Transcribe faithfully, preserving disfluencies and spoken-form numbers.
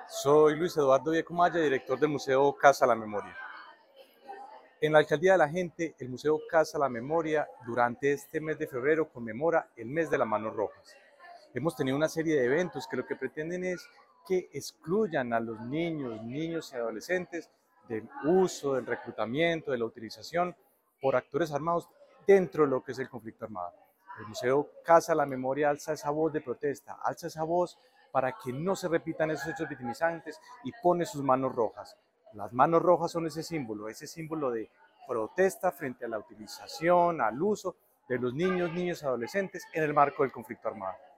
Soy Luis Eduardo Viecomaya, director del Museo Casa la Memoria. En la Alcaldía de la Gente, el Museo Casa la Memoria, durante este mes de febrero, conmemora el mes de las manos rojas. Hemos tenido una serie de eventos que lo que pretenden es que excluyan a los niños, niños y adolescentes del uso, del reclutamiento, de la utilización por actores armados dentro de lo que es el conflicto armado. El Museo Casa la Memoria alza esa voz de protesta, alza esa voz para que no se repitan esos hechos victimizantes y pone sus manos rojas. Las manos rojas son ese símbolo, ese símbolo de protesta frente a la utilización, al uso de los niños, niños y adolescentes en el marco del conflicto armado.